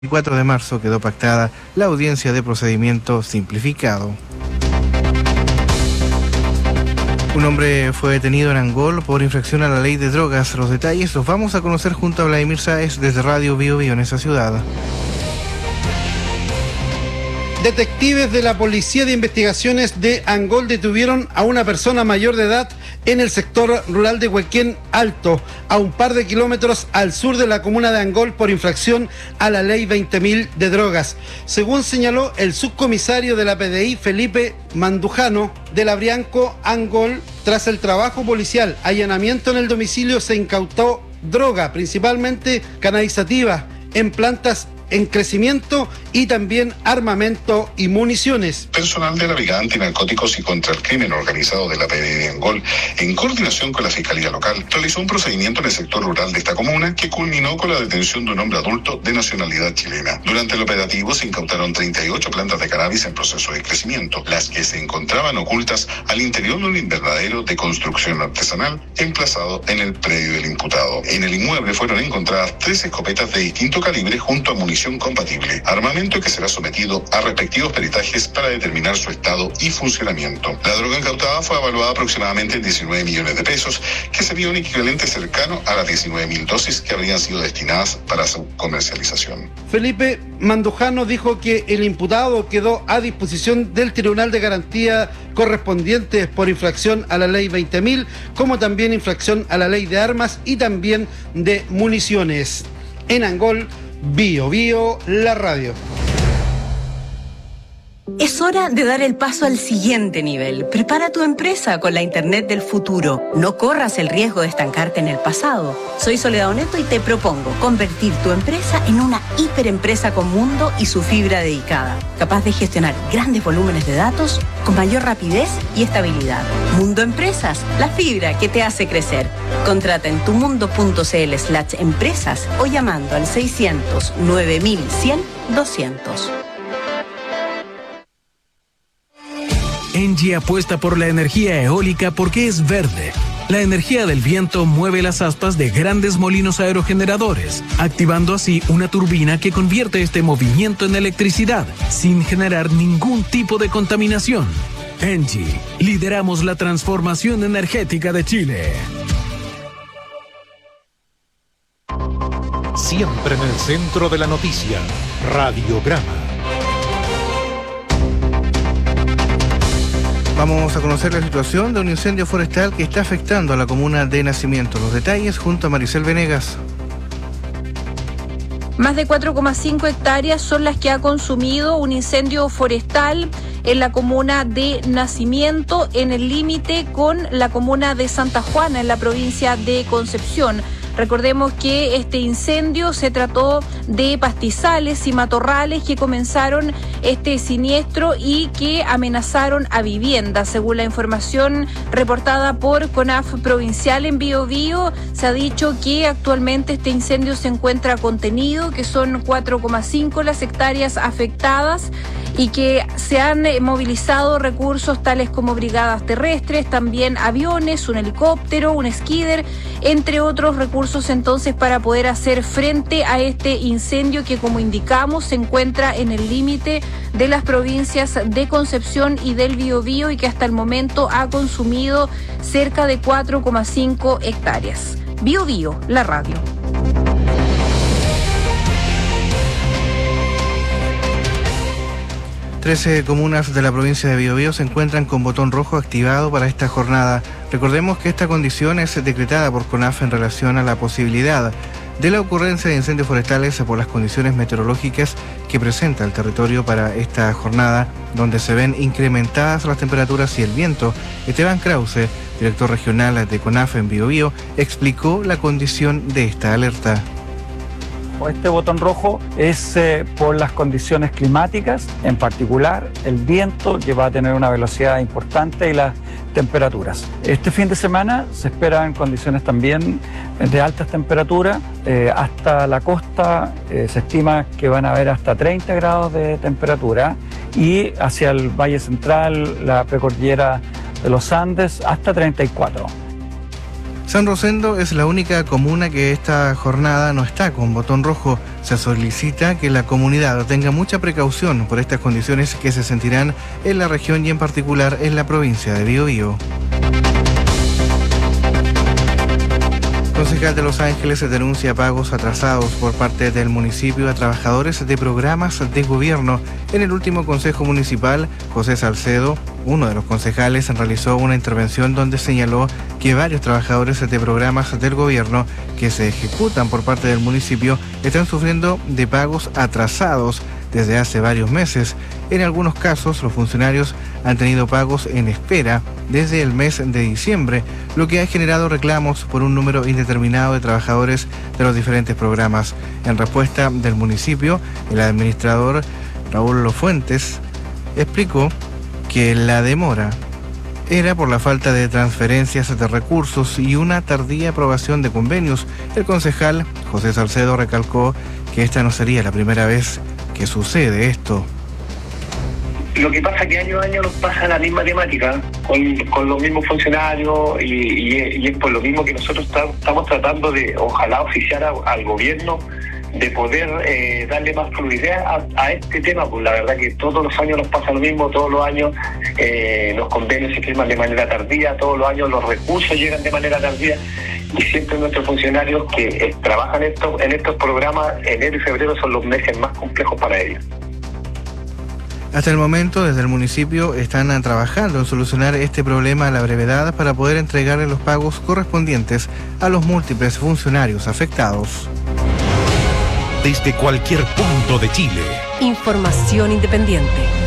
4 de marzo quedó pactada la audiencia de procedimiento simplificado. Un hombre fue detenido en Angol por infracción a la ley de drogas. Los detalles los vamos a conocer junto a Vladimir Sáez desde Radio Bio Bio en esa ciudad. Detectives de la Policía de Investigaciones de Angol detuvieron a una persona mayor de edad en el sector rural de Huequén Alto, a un par de kilómetros al sur de la comuna de Angol, por infracción a la ley 20.000 de drogas. Según señaló el subcomisario de la PDI, Felipe Mandujano, de Labrianco, Angol, tras el trabajo policial, allanamiento en el domicilio, se incautó droga, principalmente cannabisativa, en plantas en crecimiento y también armamento y municiones. Personal de la Brigada Antinarcóticos y contra el Crimen Organizado de la PDI de Angol, en coordinación con la Fiscalía Local, realizó un procedimiento en el sector rural de esta comuna que culminó con la detención de un hombre adulto de nacionalidad chilena. Durante el operativo se incautaron 38 plantas de cannabis en proceso de crecimiento, las que se encontraban ocultas al interior de un invernadero de construcción artesanal emplazado en el predio del imputado. En el inmueble fueron encontradas 3 escopetas de distinto calibre junto a munición compatible, armamento que será sometido a respectivos peritajes para determinar su estado y funcionamiento. La droga incautada fue evaluada aproximadamente en 19 millones de pesos, que sería un equivalente cercano a las 19.000 dosis que habrían sido destinadas para su comercialización. Felipe Mandujano dijo que el imputado quedó a disposición del Tribunal de Garantía correspondientes por infracción a la ley 20.000, como también infracción a la ley de armas y también de municiones. En Angol, Bio Bio, la radio. Es hora de dar el paso al siguiente nivel. Prepara tu empresa con la Internet del futuro. No corras el riesgo de estancarte en el pasado. Soy Soledad Oneto y te propongo convertir tu empresa en una hiperempresa con mundo y su fibra dedicada, capaz de gestionar grandes volúmenes de datos con mayor rapidez y estabilidad. Mundo Empresas, la fibra que te hace crecer. Contrata en tumundo.cl/empresas o llamando al 600 9100 200. ENGIE apuesta por la energía eólica porque es verde. La energía del viento mueve las aspas de grandes molinos aerogeneradores, activando así una turbina que convierte este movimiento en electricidad, sin generar ningún tipo de contaminación. ENGIE, lideramos la transformación energética de Chile. Siempre en el centro de la noticia, Radiograma. Vamos a conocer la situación de un incendio forestal que está afectando a la comuna de Nacimiento. Los detalles junto a Maricel Venegas. Más de 4,5 hectáreas son las que ha consumido un incendio forestal en la comuna de Nacimiento, en el límite con la comuna de Santa Juana, en la provincia de Concepción. Recordemos que este incendio se trató de pastizales y matorrales que comenzaron este siniestro y que amenazaron a viviendas. Según la información reportada por CONAF Provincial en Bio Bio, se ha dicho que actualmente este incendio se encuentra contenido, que son 4,5 las hectáreas afectadas y que se han movilizado recursos tales como brigadas terrestres, también aviones, un helicóptero, un skidder, entre otros recursos entonces para poder hacer frente a este incendio que, como indicamos, se encuentra en el límite de las provincias de Concepción y del Biobío y que hasta el momento ha consumido cerca de 4,5 hectáreas. Bio Bio, la radio. Trece comunas de la provincia de Biobío se encuentran con botón rojo activado para esta jornada. Recordemos que esta condición es decretada por CONAF en relación a la posibilidad de la ocurrencia de incendios forestales por las condiciones meteorológicas que presenta el territorio para esta jornada, donde se ven incrementadas las temperaturas y el viento. Esteban Krause, director regional de CONAF en Biobío, explicó la condición de esta alerta. Este botón rojo es por las condiciones climáticas, en particular el viento, que va a tener una velocidad importante, y las temperaturas. Este fin de semana se esperan condiciones también de altas temperaturas. Hasta la costa se estima que van a haber hasta 30 grados de temperatura, y hacia el Valle Central, la precordillera de los Andes, hasta 34. San Rosendo es la única comuna que esta jornada no está con botón rojo. Se solicita que la comunidad tenga mucha precaución por estas condiciones que se sentirán en la región y en particular en la provincia de Biobío. El concejal de Los Ángeles denuncia pagos atrasados por parte del municipio a trabajadores de programas de gobierno. En el último consejo municipal, José Salcedo, uno de los concejales, realizó una intervención donde señaló que varios trabajadores de programas del gobierno que se ejecutan por parte del municipio están sufriendo de pagos atrasados desde hace varios meses. En algunos casos, los funcionarios han tenido pagos en espera desde el mes de diciembre, lo que ha generado reclamos por un número indeterminado de trabajadores de los diferentes programas. En respuesta del municipio, el administrador Raúl Lofuentes explicó que la demora era por la falta de transferencias de recursos y una tardía aprobación de convenios. El concejal José Salcedo recalcó que esta no sería la primera vez que sucede esto. Lo que pasa es que año a año nos pasa la misma temática con los mismos funcionarios y es por lo mismo que nosotros estamos tratando de, ojalá, oficiar al gobierno de poder darle más fluidez a este tema. Pues la verdad que todos los años nos pasa lo mismo, todos los años los convenios se firman de manera tardía, todos los años los recursos llegan de manera tardía y siempre nuestros funcionarios que trabajan en estos programas, enero y febrero son los meses más complejos para ellos. Hasta el momento, desde el municipio están trabajando en solucionar este problema a la brevedad para poder entregarle los pagos correspondientes a los múltiples funcionarios afectados. Desde cualquier punto de Chile. Información independiente.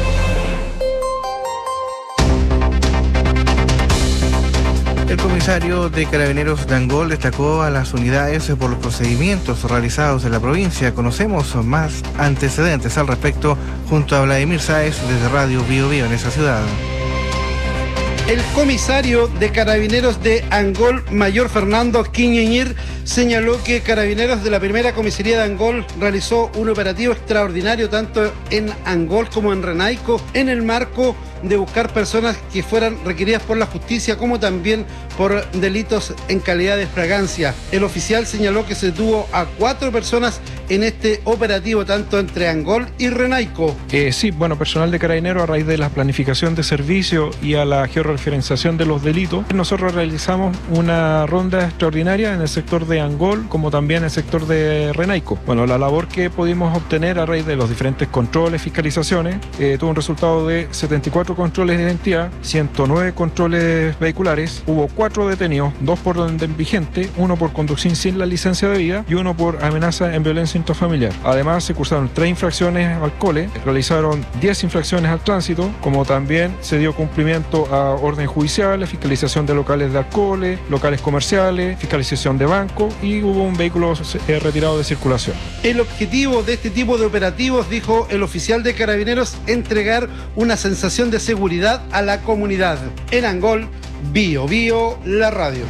El comisario de Carabineros de Angol destacó a las unidades por los procedimientos realizados en la provincia. Conocemos más antecedentes al respecto junto a Vladimir Sáez desde Radio Biobío en esa ciudad. El comisario de Carabineros de Angol, Mayor Fernando Quiñeñir, señaló que Carabineros de la primera comisaría de Angol realizó un operativo extraordinario tanto en Angol como en Renaico en el marco de buscar personas que fueran requeridas por la justicia como también por delitos en calidad de fragancia. El oficial señaló que se detuvo a 4 personas en este operativo tanto entre Angol y Renaico. Sí, personal de Carabineros a raíz de la planificación de servicio y a la georreferenciación de los delitos, nosotros realizamos una ronda extraordinaria en el sector de Angol como también en el sector de Renaico. La labor que pudimos obtener a raíz de los diferentes controles, fiscalizaciones, tuvo un resultado de 74 controles de identidad, 109 controles vehiculares, hubo 4 detenidos, 2 por orden vigente, 1 por conducción sin la licencia debida y 1 por amenaza en violencia intrafamiliar. Además, se cursaron 3 infracciones al cole, realizaron 10 infracciones al tránsito, como también se dio cumplimiento a orden judiciales, fiscalización de locales de alcoholes, locales comerciales, fiscalización de bancos y hubo un vehículo retirado de circulación. El objetivo de este tipo de operativos, dijo el oficial de Carabineros, entregar una sensación de seguridad a la comunidad. En Angol, Biobío, la radio.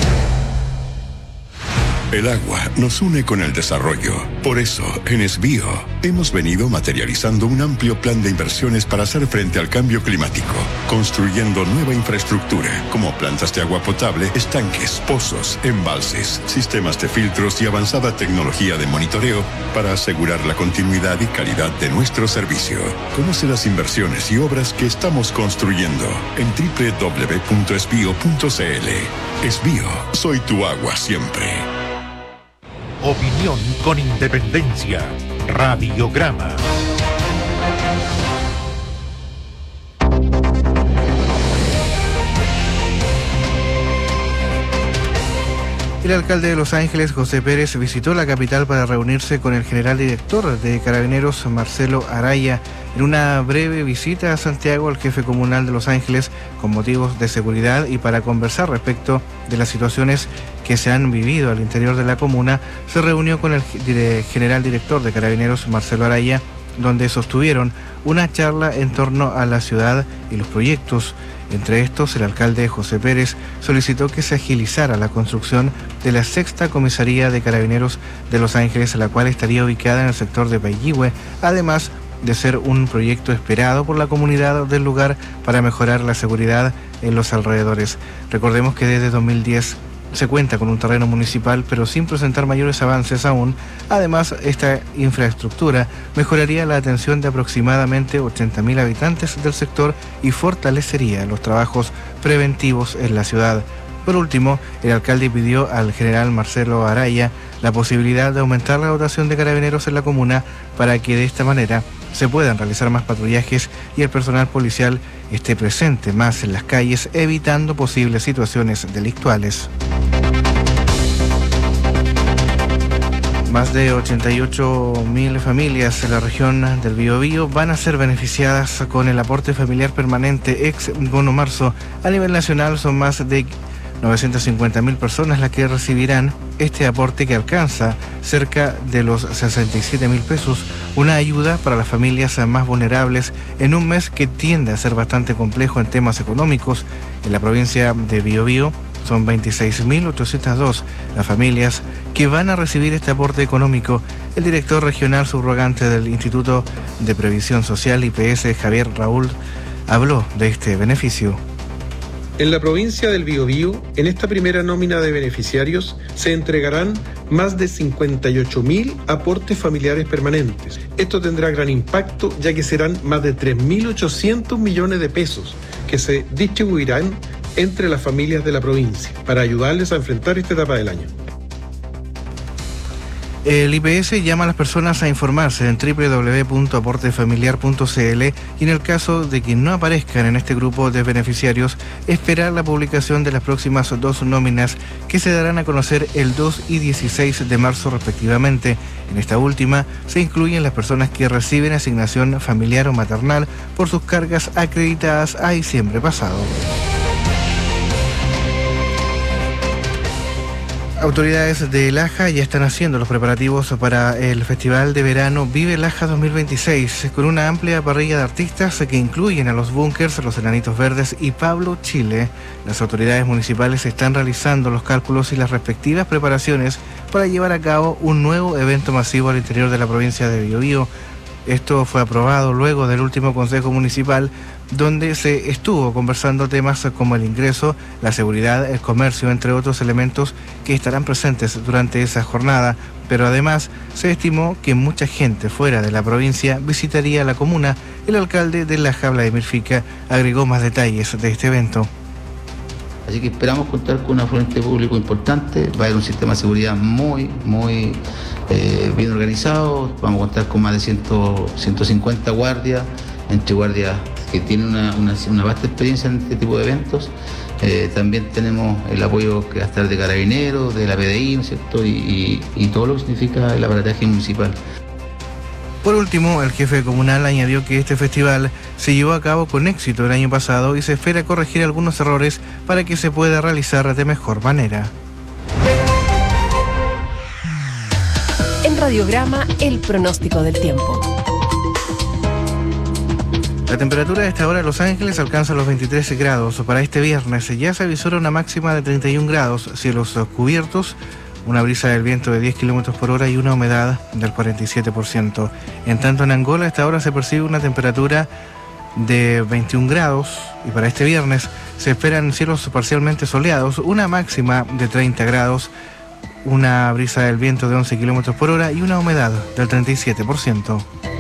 El agua nos une con el desarrollo. Por eso, en Esbío, hemos venido materializando un amplio plan de inversiones para hacer frente al cambio climático, construyendo nueva infraestructura, como plantas de agua potable, estanques, pozos, embalses, sistemas de filtros y avanzada tecnología de monitoreo para asegurar la continuidad y calidad de nuestro servicio. Conoce las inversiones y obras que estamos construyendo en www.esbio.cl. Esbío, soy tu agua siempre. Opinión con independencia. Radiograma. El alcalde de Los Ángeles, José Pérez, visitó la capital para reunirse con el general director de Carabineros, Marcelo Araya. En una breve visita a Santiago, el jefe comunal de Los Ángeles, con motivos de seguridad y para conversar respecto de las situaciones que se han vivido al interior de la comuna, se reunió con el general director de Carabineros, Marcelo Araya, donde sostuvieron una charla en torno a la ciudad y los proyectos. Entre estos, el alcalde José Pérez solicitó que se agilizara la construcción de la 6ª comisaría de Carabineros de Los Ángeles, la cual estaría ubicada en el sector de Payihue, además de ser un proyecto esperado por la comunidad del lugar para mejorar la seguridad en los alrededores. Recordemos que desde 2010 se cuenta con un terreno municipal, pero sin presentar mayores avances aún. Además, esta infraestructura mejoraría la atención de aproximadamente 80.000 habitantes del sector y fortalecería los trabajos preventivos en la ciudad. Por último, el alcalde pidió al general Marcelo Araya la posibilidad de aumentar la dotación de carabineros en la comuna para que de esta manera se puedan realizar más patrullajes y el personal policial esté presente más en las calles, evitando posibles situaciones delictuales. Más de 88.000 familias en la región del Biobío van a ser beneficiadas con el aporte familiar permanente ex Bono Marzo. A nivel nacional son más de 950.000 personas las que recibirán este aporte, que alcanza cerca de los 67.000 pesos, una ayuda para las familias más vulnerables en un mes que tiende a ser bastante complejo en temas económicos. En la provincia de Biobío son 26.802 las familias que van a recibir este aporte económico. El director regional subrogante del Instituto de Previsión Social, IPS, Javier Raúl, habló de este beneficio. En la provincia del Biobío, en esta primera nómina de beneficiarios, se entregarán más de 58.000 aportes familiares permanentes. Esto tendrá gran impacto, ya que serán más de 3.800 millones de pesos que se distribuirán entre las familias de la provincia para ayudarles a enfrentar esta etapa del año. El IPS llama a las personas a informarse en www.aportefamiliar.cl y en el caso de que no aparezcan en este grupo de beneficiarios, esperar la publicación de las próximas 2 nóminas que se darán a conocer el 2 y 16 de marzo respectivamente. En esta última se incluyen las personas que reciben asignación familiar o maternal por sus cargas acreditadas a diciembre pasado. Autoridades de Laja ya están haciendo los preparativos para el Festival de Verano Vive Laja 2026, con una amplia parrilla de artistas que incluyen a los Bunkers, los Enanitos Verdes y Pablo Chile. Las autoridades municipales están realizando los cálculos y las respectivas preparaciones para llevar a cabo un nuevo evento masivo al interior de la provincia de Biobío. Esto fue aprobado luego del último Consejo Municipal, donde se estuvo conversando temas como el ingreso, la seguridad, el comercio, entre otros elementos que estarán presentes durante esa jornada. Pero además se estimó que mucha gente fuera de la provincia visitaría la comuna. El alcalde de Laja, Vladimir Fica, agregó más detalles de este evento. Así que esperamos contar con un afluente público importante. Va a haber un sistema de seguridad muy bien organizado. Vamos a contar con más de 150 guardias, entre guardias que tienen una vasta experiencia en este tipo de eventos. También tenemos el apoyo que va a estar de Carabineros, de la PDI, ¿no es cierto? Y todo lo que significa el aparataje municipal. Por último, el jefe comunal añadió que este festival se llevó a cabo con éxito el año pasado y se espera corregir algunos errores para que se pueda realizar de mejor manera. En Radiograma, el pronóstico del tiempo. La temperatura a esta hora en Los Ángeles alcanza los 23 grados. Para este viernes ya se avisora una máxima de 31 grados, cielos cubiertos, una brisa del viento de 10 km por hora y una humedad del 47%. En tanto, en Angola a esta hora se percibe una temperatura de 21 grados y para este viernes se esperan cielos parcialmente soleados, una máxima de 30 grados, una brisa del viento de 11 km por hora y una humedad del 37%.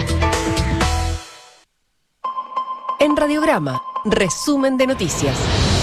En Radiograma, resumen de noticias.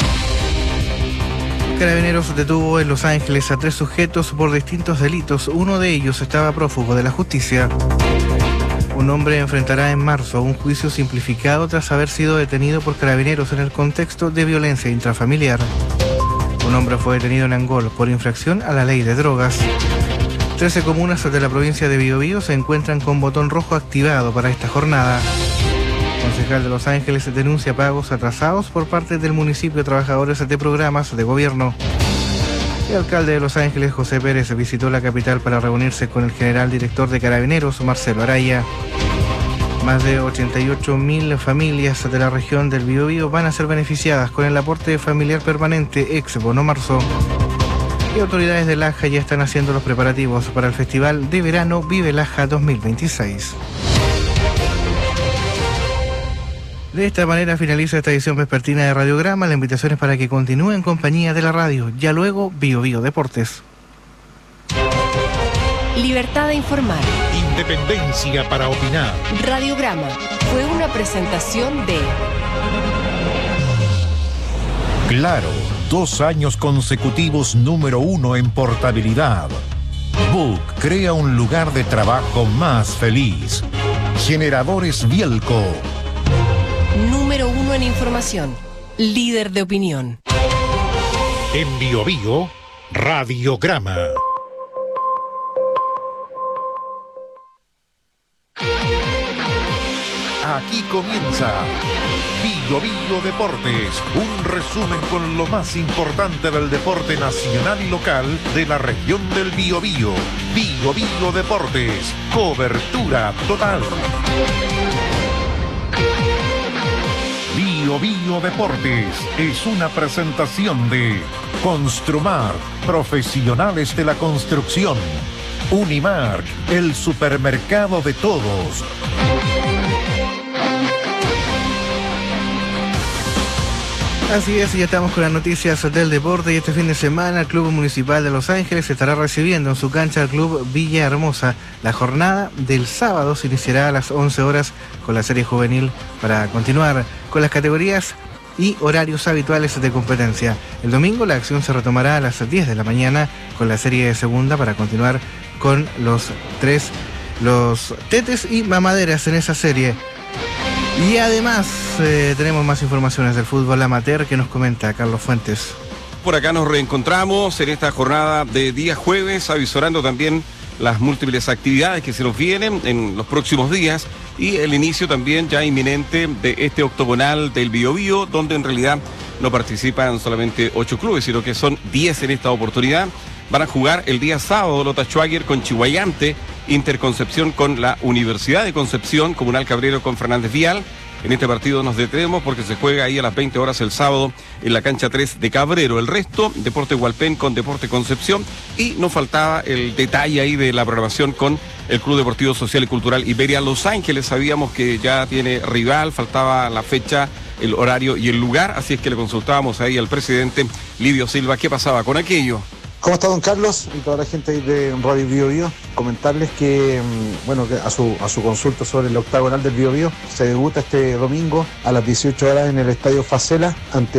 Carabineros detuvo en Los Ángeles a 3 sujetos por distintos delitos. Uno de ellos estaba prófugo de la justicia. Un hombre enfrentará en marzo un juicio simplificado tras haber sido detenido por Carabineros en el contexto de violencia intrafamiliar. Un hombre fue detenido en Angol por infracción a la ley de drogas. 13 comunas de la provincia de Biobío se encuentran con botón rojo activado para esta jornada. El concejal de Los Ángeles denuncia pagos atrasados por parte del municipio a trabajadores de programas de gobierno. El alcalde de Los Ángeles, José Pérez, visitó la capital para reunirse con el general director de Carabineros, Marcelo Araya. Más de 88.000 familias de la región del Biobío van a ser beneficiadas con el aporte familiar permanente ex Bono Marzo. Y autoridades de Laja ya están haciendo los preparativos para el Festival de Verano Vive Laja 2026. De esta manera finaliza esta edición vespertina de Radiograma. La invitación es para que continúe en compañía de la radio. Ya luego, Bio Bio Deportes. Libertad de informar. Independencia para opinar. Radiograma fue una presentación de Claro, 2 años consecutivos número 1 en portabilidad. Book crea un lugar de trabajo más feliz. Generadores Bielco. Número 1 en información. Líder de opinión. En Bio Bio, Radiograma. Aquí comienza Bio Bio Deportes, un resumen con lo más importante del deporte nacional y local de la región del Biobío. Bio Bio Deportes, cobertura total. Bio Bio Deportes es una presentación de Construmar, profesionales de la construcción. Unimark, el supermercado de todos. Así es, ya estamos con las noticias del deporte y este fin de semana el Club Municipal de Los Ángeles estará recibiendo en su cancha al Club Villahermosa. La jornada del sábado se iniciará a las 11 horas con la serie juvenil para continuar con las categorías y horarios habituales de competencia. El domingo la acción se retomará a las 10 de la mañana con la serie de segunda para continuar con los tetes y mamaderas en esa serie. Y además tenemos más informaciones del fútbol amateur que nos comenta Carlos Fuentes. Por acá nos reencontramos en esta jornada de día jueves, avisorando también las múltiples actividades que se nos vienen en los próximos días y el inicio también ya inminente de este octogonal del Biobío, donde en realidad no participan solamente 8 clubes, sino que son 10 en esta oportunidad. Van a jugar el día sábado Lota Schwager con Chihuayante, Interconcepción con la Universidad de Concepción, Comunal Cabrero con Fernández Vial. En este partido nos detenemos porque se juega ahí a las 20 horas el sábado en la cancha 3 de Cabrero. El resto, Deporte Hualpén con Deporte Concepción. Y nos faltaba el detalle ahí de la programación con el Club Deportivo Social y Cultural Iberia Los Ángeles. Sabíamos que ya tiene rival, faltaba la fecha, el horario y el lugar. Así es que le consultábamos ahí al presidente Livio Silva qué pasaba con aquello. ¿Cómo está don Carlos y toda la gente ahí de Radio Bio Bio? Comentarles que, que a su consulta sobre el octagonal del Bio Bio se debuta este domingo a las 18 horas en el Estadio Facela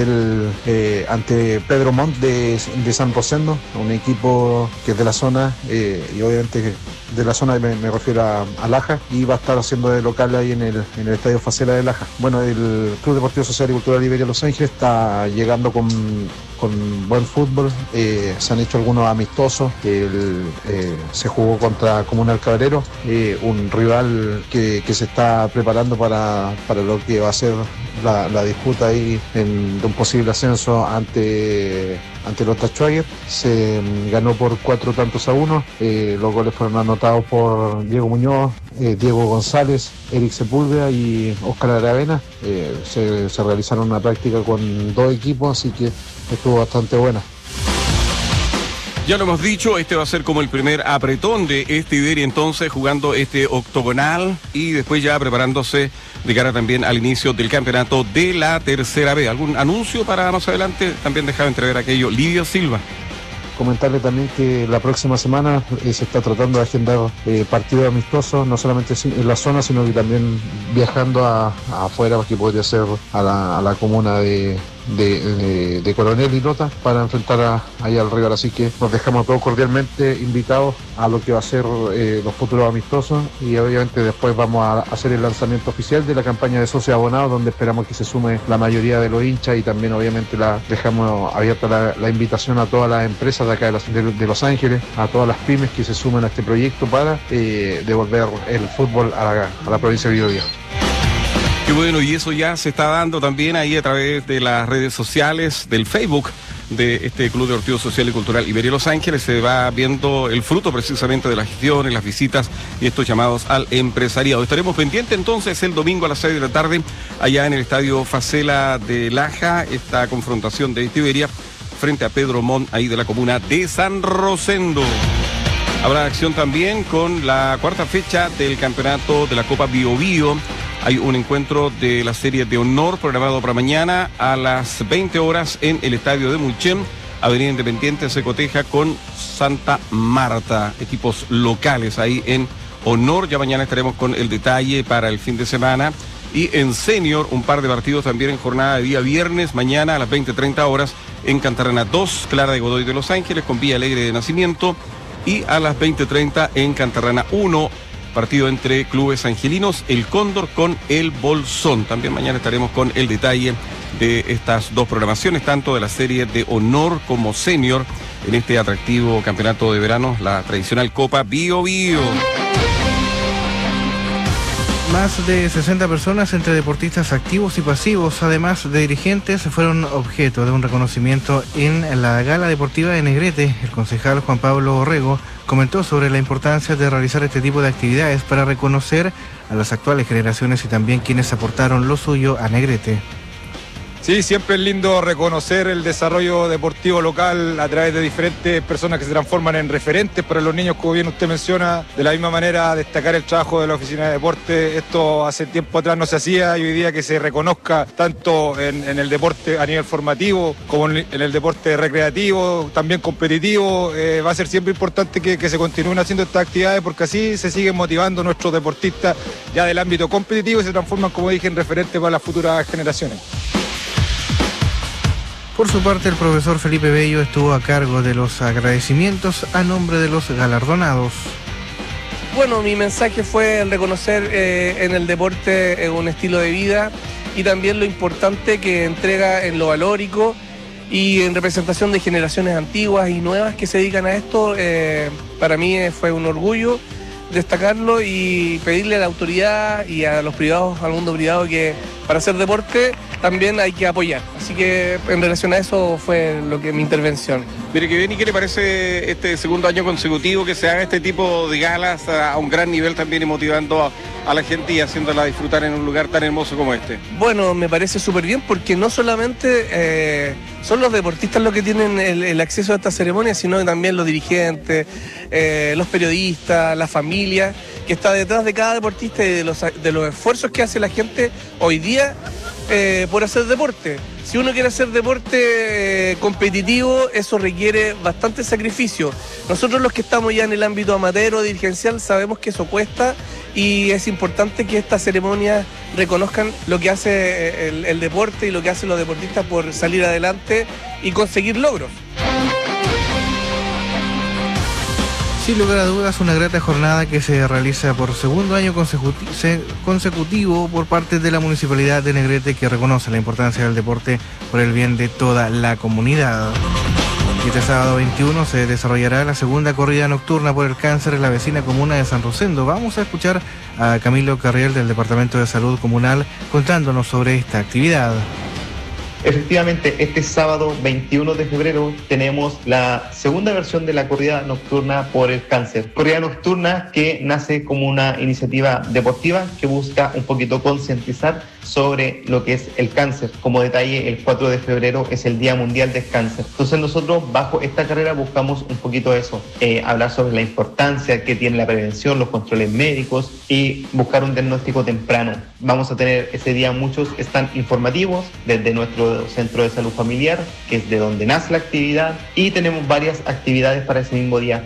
ante Pedro Montt de San Rosendo, un equipo que es de la zona y obviamente de la zona me refiero a Laja, y va a estar haciendo de local ahí en el Estadio Facela de Laja. Bueno, el Club Deportivo Social y Cultural Iberia Los Ángeles está llegando con buen fútbol, se han hecho algunos amistosos, se jugó contra Comunal Cabrero, un rival que se está preparando para lo que va a ser la disputa ahí de un posible ascenso ante Lota Schwager. Se ganó por 4-1, los goles fueron anotados por Diego Muñoz, Diego González, Eric Sepúlveda y Óscar Aravena. Se realizaron una práctica con 2 equipos, así que estuvo bastante buena. Ya lo hemos dicho, este va a ser como el primer apretón de este Iberia, entonces jugando este octogonal y después ya preparándose de cara también al inicio del campeonato de la tercera B. ¿Algún anuncio para más adelante? También dejaba entrever aquello Livio Silva. Comentarle también que la próxima semana se está tratando de agendar partidos amistosos, no solamente en la zona, sino que también viajando afuera, que podría ser a la comuna de Coronel y Lota, para enfrentar allá al rival. Así que nos dejamos todos cordialmente invitados a lo que va a ser los futuros amistosos, y obviamente después vamos a hacer el lanzamiento oficial de la campaña de socios abonados, donde esperamos que se sume la mayoría de los hinchas, y también obviamente dejamos abierta la invitación a todas las empresas de acá de Los Ángeles, a todas las pymes que se sumen a este proyecto para devolver el fútbol a la provincia de Biobío. Qué bueno, y eso ya se está dando también ahí a través de las redes sociales, del Facebook de este Club Deportivo Social y Cultural Iberia Los Ángeles. Se va viendo el fruto precisamente de las gestiones, las visitas y estos llamados al empresariado. Estaremos pendientes entonces el domingo a las 6 de la tarde allá en el Estadio Facela de Laja, esta confrontación de Iberia frente a Pedro Montt, ahí de la comuna de San Rosendo. Habrá acción también con la cuarta fecha del campeonato de la Copa Biobío Hay un encuentro de la serie de honor programado para mañana a las 20 horas en el estadio de Mulchen. Avenida Independiente se coteja con Santa Marta, equipos locales ahí en honor. Ya mañana estaremos con el detalle para el fin de semana. Y en senior, un par de partidos también en jornada de día viernes, mañana a las 20:30 horas en Cantarrana 2, Clara de Godoy de Los Ángeles con Villa Alegre de Nacimiento. Y a las 20:30 en Cantarrana 1, partido entre clubes angelinos, el Cóndor con el Bolsón. También mañana estaremos con el detalle de estas dos programaciones, tanto de la serie de honor como senior, en este atractivo campeonato de verano, la tradicional Copa Bio Bio. Más de 60 personas entre deportistas activos y pasivos, además de dirigentes, fueron objeto de un reconocimiento en la gala deportiva de Negrete. El concejal Juan Pablo Orrego comentó sobre la importancia de realizar este tipo de actividades para reconocer a las actuales generaciones y también quienes aportaron lo suyo a Negrete. Sí, siempre es lindo reconocer el desarrollo deportivo local a través de diferentes personas que se transforman en referentes para los niños, como bien usted menciona. De la misma manera, destacar el trabajo de la Oficina de Deporte. Esto hace tiempo atrás no se hacía y hoy día que se reconozca tanto en el deporte a nivel formativo como en el deporte recreativo, también competitivo. Va a ser siempre importante que se continúen haciendo estas actividades porque así se siguen motivando nuestros deportistas ya del ámbito competitivo y se transforman, como dije, en referentes para las futuras generaciones. Por su parte, el profesor Felipe Bello estuvo a cargo de los agradecimientos a nombre de los galardonados. Bueno, mi mensaje fue el reconocer en el deporte un estilo de vida y también lo importante que entrega en lo valórico y en representación de generaciones antiguas y nuevas que se dedican a esto. Para mí fue un orgullo destacarlo y pedirle a la autoridad y a los privados, al mundo privado, que para hacer deporte también hay que apoyar. Así que en relación a eso fue mi intervención. Mire que bien, ¿y qué le parece este segundo año consecutivo que se haga este tipo de galas a un gran nivel también y motivando a la gente y haciéndola disfrutar en un lugar tan hermoso como este? Bueno, me parece súper bien porque no solamente son los deportistas los que tienen el acceso a esta ceremonia, sino también los dirigentes, los periodistas, la familia que está detrás de cada deportista y de los esfuerzos que hace la gente hoy día por hacer deporte. Si uno quiere hacer deporte competitivo, eso requiere bastante sacrificio. Nosotros los que estamos ya en el ámbito amateur o dirigencial sabemos que eso cuesta y es importante que estas ceremonias reconozcan lo que hace el deporte y lo que hacen los deportistas por salir adelante y conseguir logros. Sin lugar a dudas, una grata jornada que se realiza por segundo año consecutivo por parte de la Municipalidad de Negrete, que reconoce la importancia del deporte por el bien de toda la comunidad. Y este sábado 21 se desarrollará la segunda corrida nocturna por el cáncer en la vecina comuna de San Rosendo. Vamos a escuchar a Camilo Carriel del Departamento de Salud Comunal contándonos sobre esta actividad. Efectivamente, este sábado 21 de febrero tenemos la segunda versión de la corrida nocturna por el cáncer. Corrida nocturna que nace como una iniciativa deportiva que busca un poquito concientizar sobre lo que es el cáncer. Como detalle, el 4 de febrero es el Día Mundial del Cáncer. Entonces nosotros bajo esta carrera buscamos un poquito eso, hablar sobre la importancia que tiene la prevención, los controles médicos y buscar un diagnóstico temprano. Vamos a tener ese día muchos stands informativos desde nuestro centro de salud familiar, que es de donde nace la actividad, y tenemos varias actividades para ese mismo día.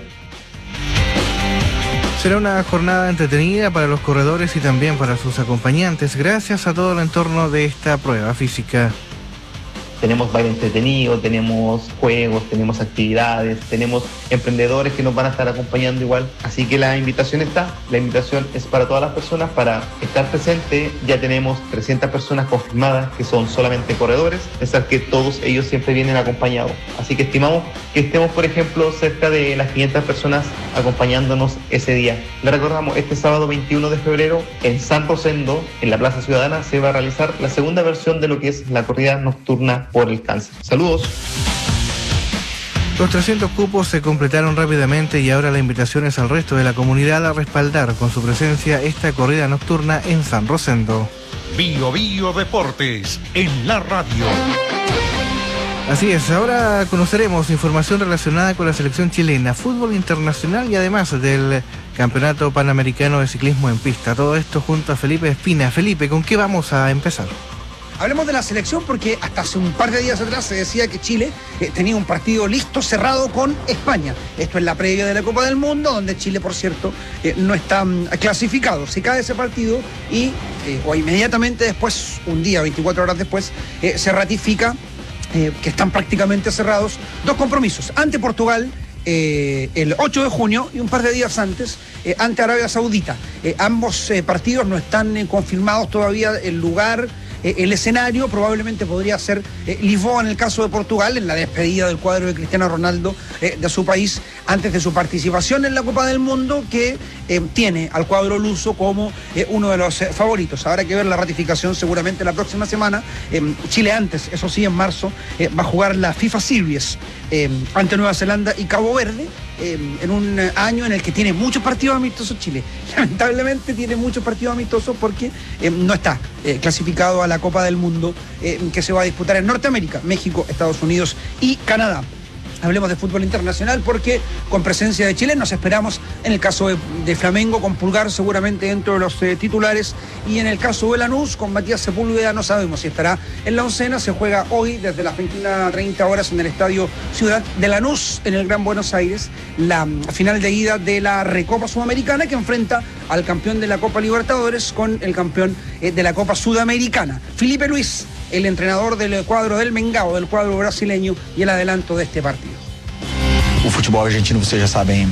Será una jornada entretenida para los corredores y también para sus acompañantes, gracias a todo el entorno de esta prueba física. Tenemos baile entretenido, tenemos juegos, tenemos actividades, tenemos emprendedores que nos van a estar acompañando igual. Así que la invitación es para todas las personas para estar presente. Ya tenemos 300 personas confirmadas que son solamente corredores, pensar que todos ellos siempre vienen acompañados. Así que estimamos que estemos, por ejemplo, cerca de las 500 personas acompañándonos ese día. Le recordamos, este sábado 21 de febrero en San Rosendo, en la Plaza Ciudadana, se va a realizar la segunda versión de lo que es la corrida nocturna por el cáncer. Saludos. Los 300 cupos se completaron rápidamente y ahora la invitación es al resto de la comunidad a respaldar con su presencia esta corrida nocturna en San Rosendo. Bio Bio Deportes en la radio. Así es, ahora conoceremos información relacionada con la selección chilena, fútbol internacional y además del Campeonato Panamericano de Ciclismo en Pista. Todo esto junto a Felipe Espina. Felipe, ¿con qué vamos a empezar? Hablemos de la selección porque hasta hace un par de días atrás se decía que Chile tenía un partido listo, cerrado con España. Esto es la previa de la Copa del Mundo, donde Chile, por cierto, no está clasificado. Se cae ese partido y o inmediatamente después, un día, 24 horas después, se ratifica que están prácticamente cerrados dos compromisos. Ante Portugal, el 8 de junio y un par de días antes, ante Arabia Saudita. Ambos partidos no están confirmados todavía el lugar. El escenario probablemente podría ser Lisboa en el caso de Portugal, en la despedida del cuadro de Cristiano Ronaldo de su país antes de su participación en la Copa del Mundo, que tiene al cuadro luso como uno de los favoritos. Habrá que ver la ratificación seguramente la próxima semana. Chile antes, eso sí, en marzo, va a jugar la FIFA Series ante Nueva Zelanda y Cabo Verde, en un año en el que tiene muchos partidos amistosos Chile. Lamentablemente tiene muchos partidos amistosos porque no está clasificado a la Copa del Mundo que se va a disputar en Norteamérica, México, Estados Unidos y Canadá. Hablemos de fútbol internacional porque con presencia de chilenos esperamos en el caso de Flamengo con Pulgar seguramente dentro de los titulares, y en el caso de Lanús con Matías Sepúlveda no sabemos si estará en la oncena. Se juega hoy desde las 21:30 horas en el Estadio Ciudad de Lanús en el Gran Buenos Aires la final de ida de la Recopa Sudamericana, que enfrenta al campeón de la Copa Libertadores con el campeón de la Copa Sudamericana. Felipe Luis, el entrenador del cuadro del Mengao, del cuadro brasileño, y el adelanto de este partido. El fútbol argentino, ustedes ya saben,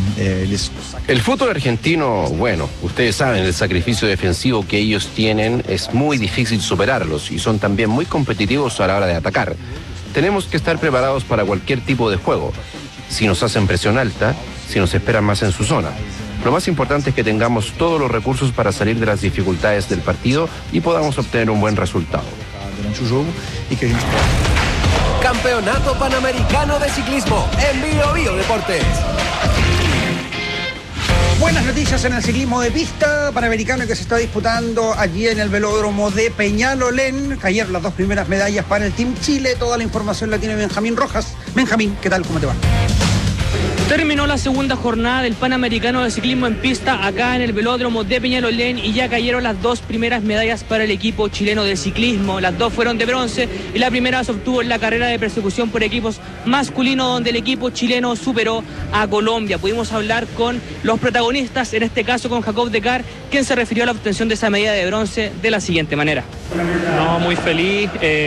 el fútbol argentino, bueno, ustedes saben, el sacrificio defensivo que ellos tienen es muy difícil superarlos y son también muy competitivos a la hora de atacar. Tenemos que estar preparados para cualquier tipo de juego. Si nos hacen presión alta, si nos esperan más en su zona. Lo más importante es que tengamos todos los recursos para salir de las dificultades del partido y podamos obtener un buen resultado. Campeonato Panamericano de Ciclismo en Bio Deportes. Buenas noticias en el ciclismo de pista panamericano que se está disputando allí en el velódromo de Peñalolén. Cayeron las dos primeras medallas para el Team Chile. Toda la información la tiene Benjamín Rojas. Benjamín, ¿qué tal? ¿Cómo te va? Terminó la segunda jornada del Panamericano de Ciclismo en Pista acá en el velódromo de Peñalolén y ya cayeron las dos primeras medallas para el equipo chileno de ciclismo. Las dos fueron de bronce y la primera se obtuvo en la carrera de persecución por equipos masculino, donde el equipo chileno superó a Colombia. Pudimos hablar con los protagonistas, en este caso con Jacob Decar, quien se refirió a la obtención de esa medalla de bronce de la siguiente manera. No, muy feliz.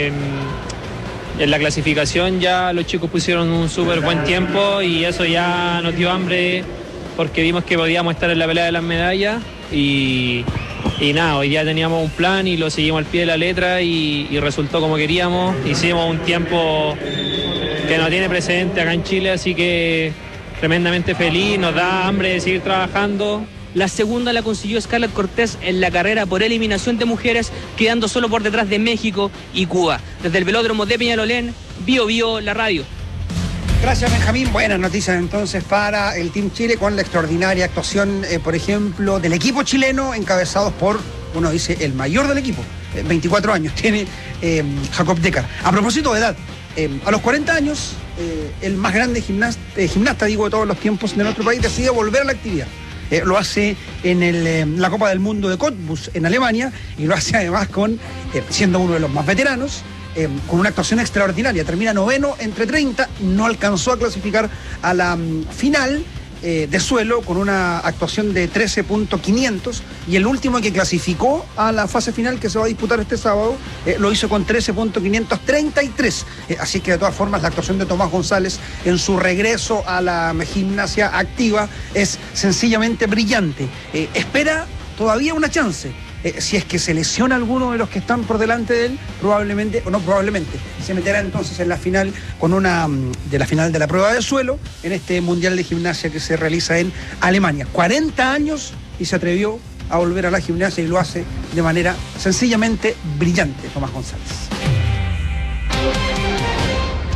En la clasificación ya los chicos pusieron un súper buen tiempo y eso ya nos dio hambre porque vimos que podíamos estar en la pelea de las medallas y nada, hoy ya teníamos un plan y lo seguimos al pie de la letra y resultó como queríamos. Hicimos un tiempo que no tiene precedente acá en Chile, así que tremendamente feliz, nos da hambre de seguir trabajando. La segunda la consiguió Scarlett Cortés en la carrera por eliminación de mujeres, quedando solo por detrás de México y Cuba. Desde el velódromo de Peñalolén, Bio, la radio. Gracias, Benjamín. Buenas noticias entonces para el Team Chile con la extraordinaria actuación, por ejemplo, del equipo chileno encabezados por, uno dice, el mayor del equipo. 24 años tiene Jacob Decar. A propósito de edad, a los 40 años, el más grande gimnasta de todos los tiempos de nuestro país decide volver a la actividad. Lo hace en la Copa del Mundo de Cottbus en Alemania y lo hace además siendo uno de los más veteranos, con una actuación extraordinaria. Termina noveno entre 30, no alcanzó a clasificar a la final de suelo con una actuación de 13.500 y el último que clasificó a la fase final que se va a disputar este sábado lo hizo con 13.533. Así que de todas formas la actuación de Tomás González en su regreso a la gimnasia activa es sencillamente brillante. Espera todavía una chance. Si es que se lesiona alguno de los que están por delante de él, probablemente, o no probablemente, se meterá entonces en la final de la final de la prueba de suelo en este Mundial de Gimnasia que se realiza en Alemania. 40 años y se atrevió a volver a la gimnasia y lo hace de manera sencillamente brillante, Tomás González.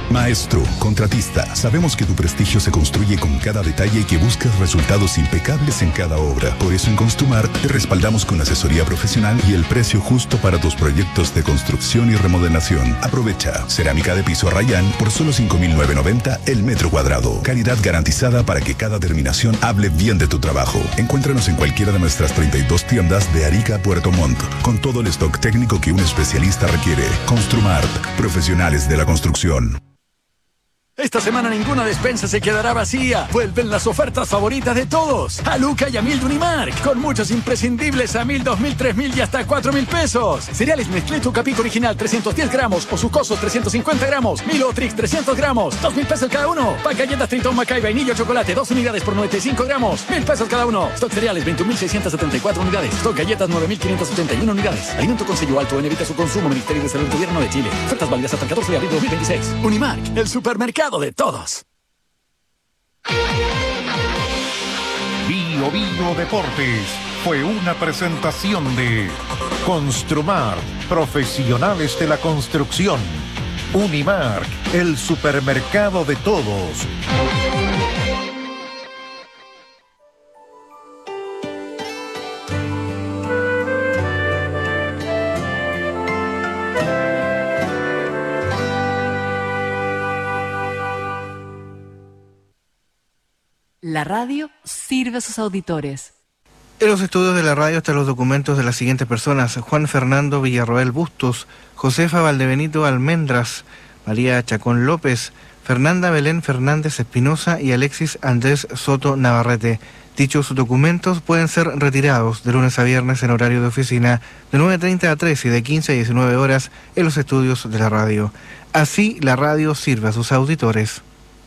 Maestro, contratista, sabemos que tu prestigio se construye con cada detalle y que buscas resultados impecables en cada obra. Por eso en Construmart te respaldamos con asesoría profesional y el precio justo para tus proyectos de construcción y remodelación. Aprovecha. Cerámica de piso Rayán por solo 5.990 el metro cuadrado. Calidad garantizada para que cada terminación hable bien de tu trabajo. Encuéntranos en cualquiera de nuestras 32 tiendas de Arica a Puerto Montt, con todo el stock técnico que un especialista requiere. Construmart, profesionales de la construcción. Esta semana ninguna despensa se quedará vacía. Vuelven las ofertas favoritas de todos. A Luca y a 1000 de Unimark, con muchos imprescindibles a 1000, 2000, 3000 y hasta 4000 pesos. Cereales Nestlé Capico Original 310 gramos o Sucosos 350 gramos. Milo Trix 300 gramos, 2000 pesos cada uno. Pack galletas Tritón Macay Vainilla Chocolate 2 unidades por 95 gramos, 1000 pesos cada uno. Stock cereales 21.674 unidades. Stock galletas 9.581 unidades. Alimento con sello alto en evita su consumo. Ministerio de Salud Gobierno de Chile. Ofertas válidas hasta el 14 de abril de 2026. Unimark, el supermercado de todos. Bio Bio Deportes fue una presentación de Construmart, profesionales de la construcción. Unimark, el supermercado de todos. La radio sirve a sus auditores. En los estudios de la radio están los documentos de las siguientes personas: Juan Fernando Villarroel Bustos, Josefa Valdebenito Almendras, María Chacón López, Fernanda Belén Fernández Espinosa y Alexis Andrés Soto Navarrete. Dichos documentos pueden ser retirados de lunes a viernes en horario de oficina de 9:30 a 3 y de 15 a 19 horas en los estudios de la radio. Así la radio sirve a sus auditores.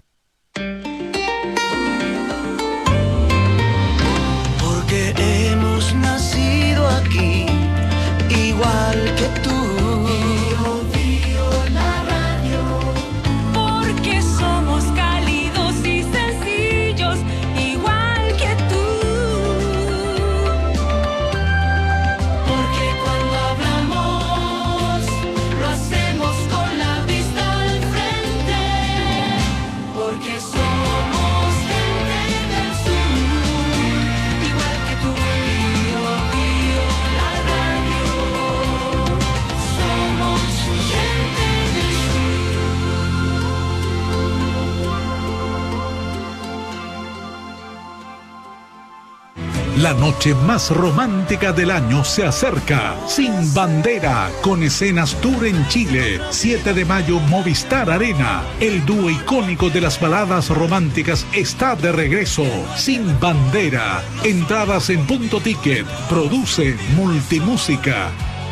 Igual que tú. Bio, Bio, la radio. Porque somos cálidos y sencillos, igual que tú. Porque cuando hablamos, lo hacemos con la vista al frente. Porque somos gente del sur, igual que tú. Bio, Bio, la radio. La noche más romántica del año se acerca. Sin Bandera, con Escenas Tour en Chile. 7 de mayo, Movistar Arena. El dúo icónico de las baladas románticas está de regreso. Sin Bandera. Entradas en Punto Ticket. Produce Multimúsica.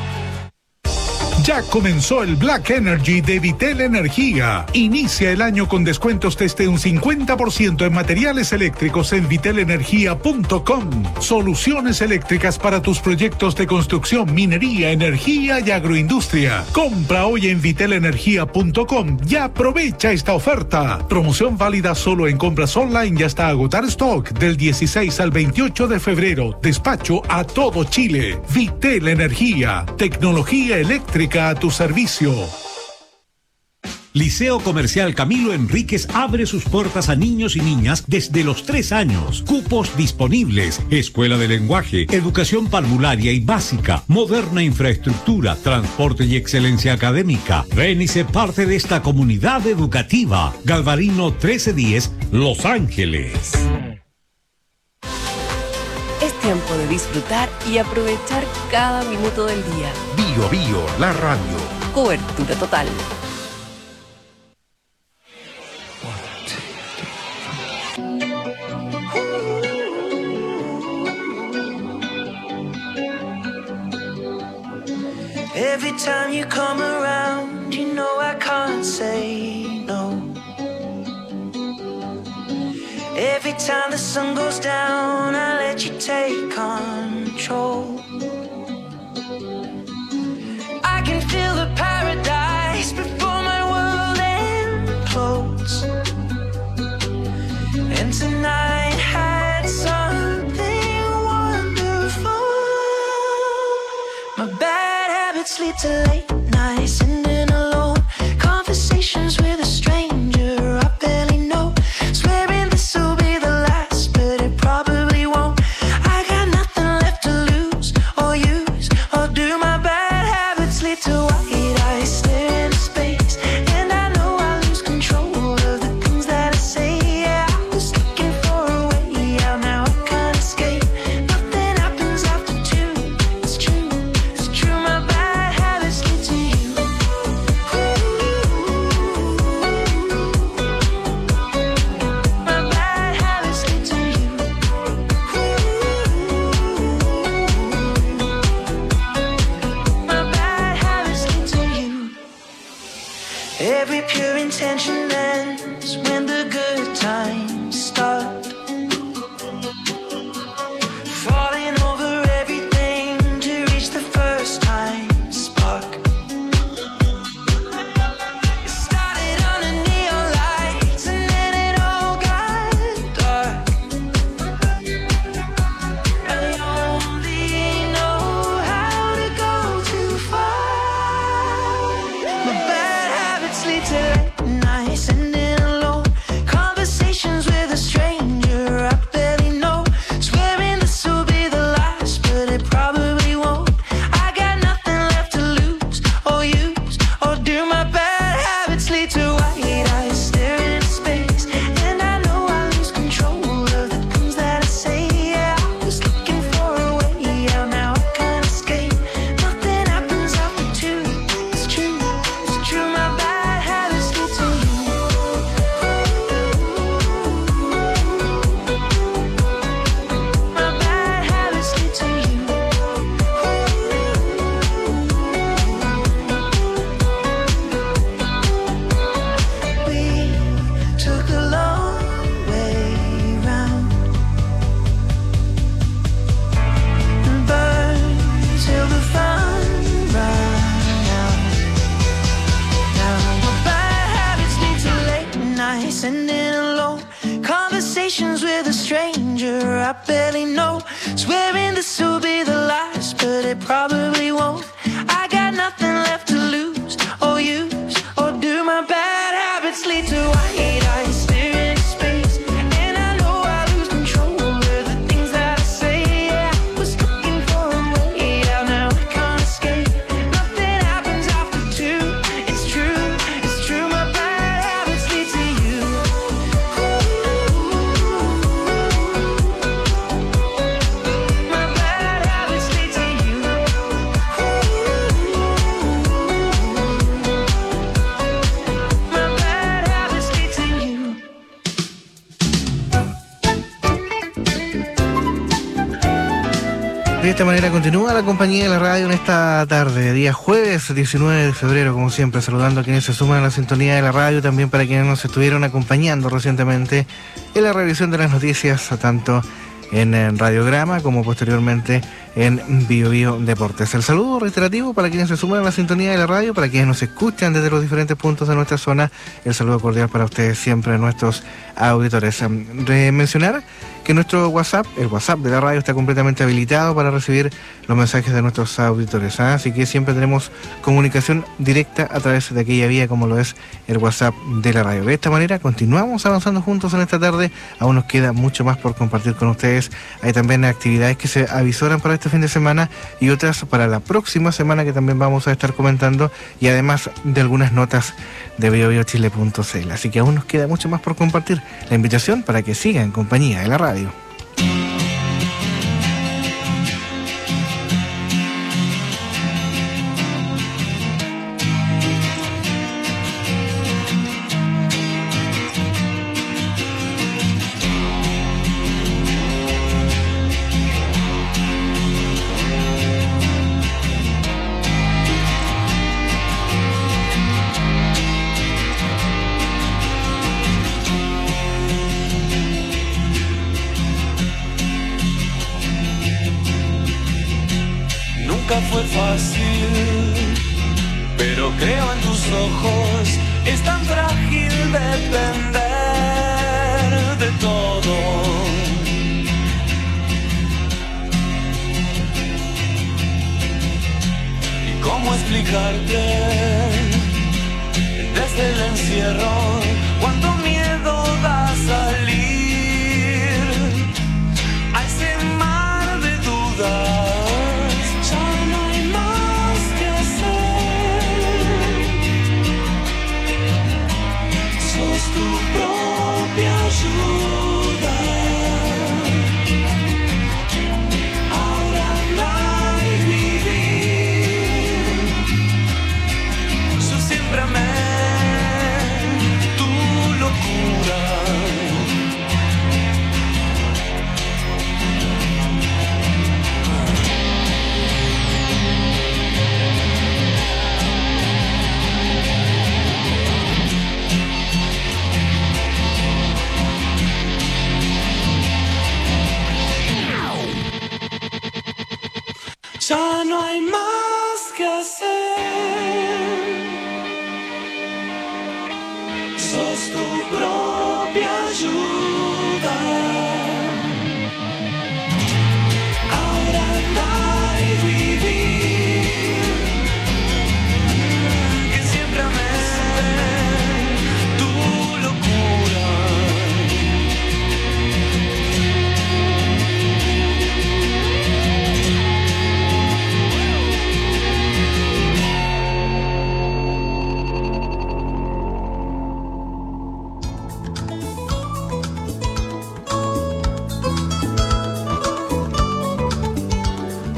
Ya comenzó el Black Energy de Vitel Energía. Inicia el año con descuentos desde un 50% en materiales eléctricos en vitelenergia.com. Soluciones eléctricas para tus proyectos de construcción, minería, energía y agroindustria. Compra hoy en vitelenergia.com y aprovecha esta oferta. Promoción válida solo en compras online y hasta agotar stock del 16 al 28 de febrero. Despacho a todo Chile. Vitel Energía. Tecnología eléctrica a tu servicio. Liceo Comercial Camilo Enríquez abre sus puertas a niños y niñas desde los 3 años. Cupos disponibles. Escuela de lenguaje, educación parvularia y básica, moderna infraestructura, transporte y excelencia académica. Ven y sé parte de esta comunidad educativa. Galvarino 1310, Los Ángeles. Es tiempo de disfrutar y aprovechar cada minuto del día. Bio Bio, la radio. Cobertura total. Every time you come around, you know I can't say no. Every time the sun goes down, I let you take control. I can feel the paradise before my world implodes. And tonight had something wonderful. My bad habits lead to late nights, ending alone. Conversations with a stranger. Every pure intention ends when the good times start. Falling over everything to reach the first time spark. It started under neon lights and then it all got dark. I only know how to go too far. My bad habits lead to late nights and in alone conversations with a stranger I barely know. Swearing this will be the last, but it probably won't. I got nothing left to lose or use or do. My bad habits lead to white eyes staring into space, and I know I lose control of the things that I say. Yeah, I was looking for a way out, now I can't escape. Nothing happens after two. It's true, it's true. My bad habits lead to you. My bad habits lead to you. We took the long way round and burned till the fun ran out. Now my bad habits lead to late nights and in alone conversations with a stranger I barely know. Swearing this will be the last, but it probably won't. I got nothing left to lose or use or do. My bad habits lead to white eyes staring into space, and I know I lose control of the things that I say. Yeah, I was looking for a way out, now I can't escape. Nothing happens after two. It's true, it's true. My bad habits lead to you. My bad habits lead to you. My bad habits lead to you. De esta manera continúa la compañía de la radio en esta tarde, día jueves 19 de febrero, como siempre, saludando a quienes se suman a la sintonía de la radio, también para quienes nos estuvieron acompañando recientemente en la revisión de las noticias, tanto en Radiograma como posteriormente en Bio Bio Deportes. El saludo reiterativo para quienes se suman a la sintonía de la radio, para quienes nos escuchan desde los diferentes puntos de nuestra zona, el saludo cordial para ustedes siempre, nuestros auditores. De mencionar que nuestro WhatsApp, el WhatsApp de la radio, está completamente habilitado para recibir los mensajes de nuestros auditores, así que siempre tenemos comunicación directa a través de aquella vía como lo es el WhatsApp de la radio. De esta manera continuamos avanzando juntos en esta tarde, aún nos queda mucho más por compartir con ustedes. Hay también actividades que se avisoran para este fin de semana y otras para la próxima semana que también vamos a estar comentando, y además de algunas notas de biobiochile.cl, así que aún nos queda mucho más por compartir. La invitación para que siga en compañía de la radio. Fue fácil, pero creo en tus ojos. Es tan frágil depender de todo. ¿Y cómo explicarte desde el encierro cuánto miedo da salir a ese mar de dudas? Tu propia ayuda. Ahora no hay vivir. Yo siempre amé tu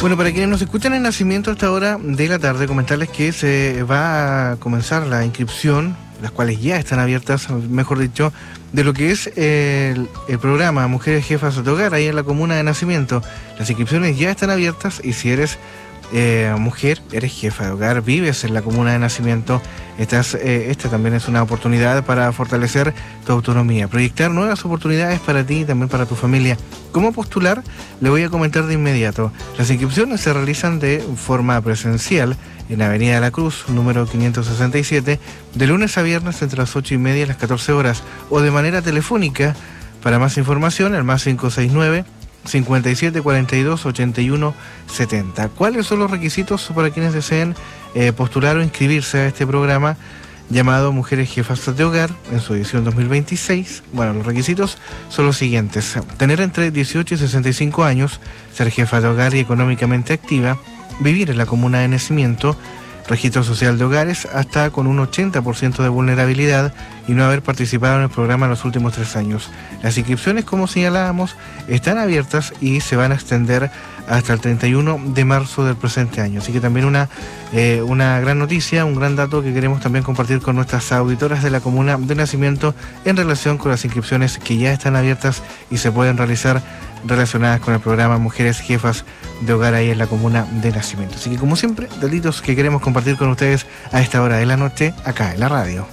Bueno, para quienes nos escuchan en Nacimiento a esta hora de la tarde, comentarles que se va a comenzar la inscripción, las cuales ya están abiertas, mejor dicho, de lo que es el programa Mujeres Jefas de Hogar, ahí en la comuna de Nacimiento. Las inscripciones ya están abiertas y si eres mujer, eres jefa de hogar, vives en la comuna de Nacimiento, esta también es una oportunidad para fortalecer tu autonomía, proyectar nuevas oportunidades para ti y también para tu familia. ¿Cómo postular? Le voy a comentar de inmediato. Las inscripciones se realizan de forma presencial en Avenida La Cruz, número 567, de lunes a viernes entre las 8:30 y las 14 horas, o de manera telefónica. Para más información, el más 569 57 42 81 70. ¿Cuáles son los requisitos para quienes deseen postular o inscribirse a este programa llamado Mujeres Jefas de Hogar en su edición 2026? Bueno, los requisitos son los siguientes: tener entre 18 y 65 años, ser jefa de hogar y económicamente activa, vivir en la comuna de Nacimiento, registro social de hogares hasta con un 80% de vulnerabilidad y no haber participado en el programa en los últimos 3 años. Las inscripciones, como señalábamos, están abiertas y se van a extender hasta el 31 de marzo del presente año. Así que también una gran noticia, un gran dato que queremos también compartir con nuestras auditoras de la comuna de Nacimiento en relación con las inscripciones que ya están abiertas y se pueden realizar relacionadas con el programa Mujeres Jefas de Hogar ahí en la comuna de Nacimiento. Así que, como siempre, datitos que queremos compartir con ustedes a esta hora de la noche acá en la radio.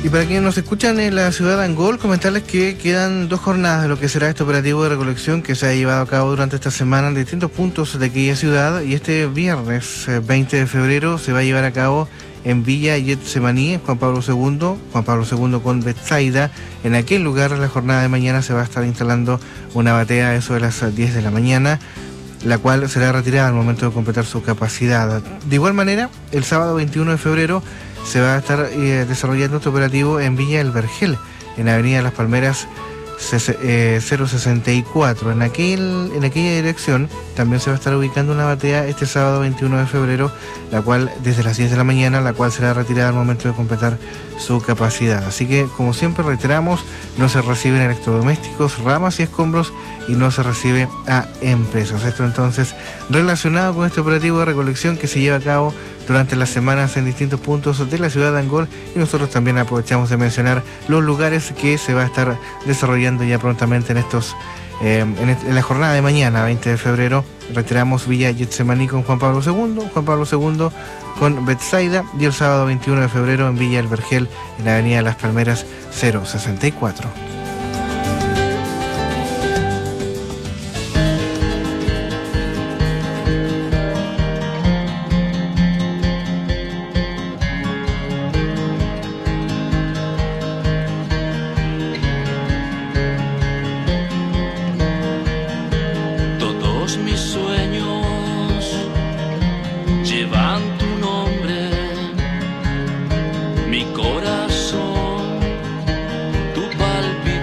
Y para quienes nos escuchan en la ciudad de Angol, comentarles que quedan 2 jornadas de lo que será este operativo de recolección que se ha llevado a cabo durante esta semana en distintos puntos de aquella ciudad, y este viernes 20 de febrero se va a llevar a cabo en Villa Getsemaní, en Juan Pablo II con Betsaida. En aquel lugar, la jornada de mañana se va a estar instalando una batea a eso de las 10 de la mañana, la cual será retirada al momento de completar su capacidad. De igual manera, el sábado 21 de febrero se va a estar desarrollando este operativo en Villa El Vergel, en Avenida Las Palmeras 064. En aquella dirección también se va a estar ubicando una batea este sábado 21 de febrero, la cual desde las 10 de la mañana, la cual será retirada al momento de completar su capacidad. Así que, como siempre reiteramos, no se reciben electrodomésticos, ramas y escombros, y no se recibe a empresas. Esto entonces relacionado con este operativo de recolección que se lleva a cabo durante las semanas en distintos puntos de la ciudad de Angol, y nosotros también aprovechamos de mencionar los lugares que se va a estar desarrollando ya prontamente en la jornada de mañana, 20 de febrero. Retiramos Villa Getsemaní con Juan Pablo II con Betsaida, y el sábado 21 de febrero en Villa El Vergel, en la Avenida Las Palmeras 064. Mi corazón, tu palpitación.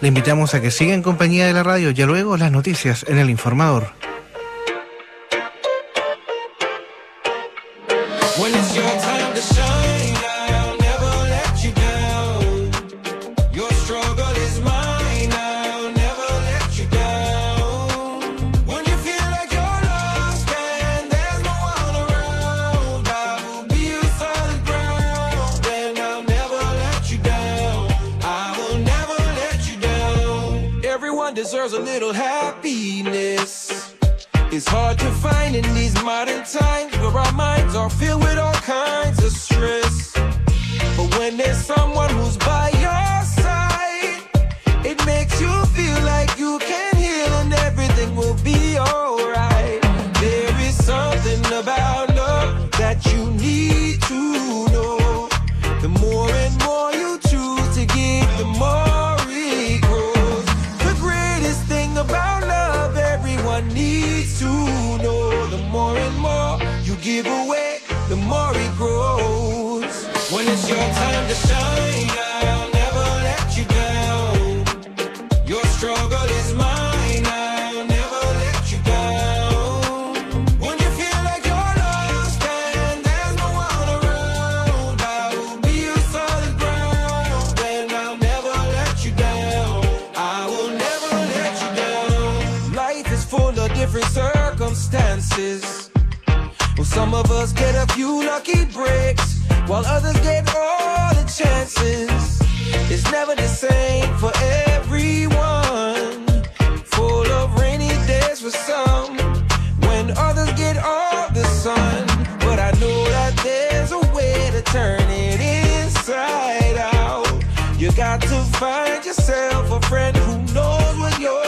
Le invitamos a que siga en compañía de la radio. Ya luego las noticias en El Informador. Deserves a little happiness. It's hard to find in these modern times where our minds are filled with all kinds of stress. But when there's someone who's by your side, it makes you feel like you can heal and everything will be alright. There is something about love that you need to know. The more and more you choose to give, the more it grows. About love, everyone needs to know. The more and more you give away, the more it grows. When it's your time to shine, I'll never let you down. Your struggle is mine, I'll never let you down. When you feel like you're lost and there's no one around, I will be your solid ground. And I'll never let you down. I will never let you down. Life is full of different circumstances. Well, some of us get a few lucky breaks, while others get all the chances. It's never the same for everyone. Full of rainy days for some, when others get all the sun. But I know that there's a way to turn it inside out. You got to find yourself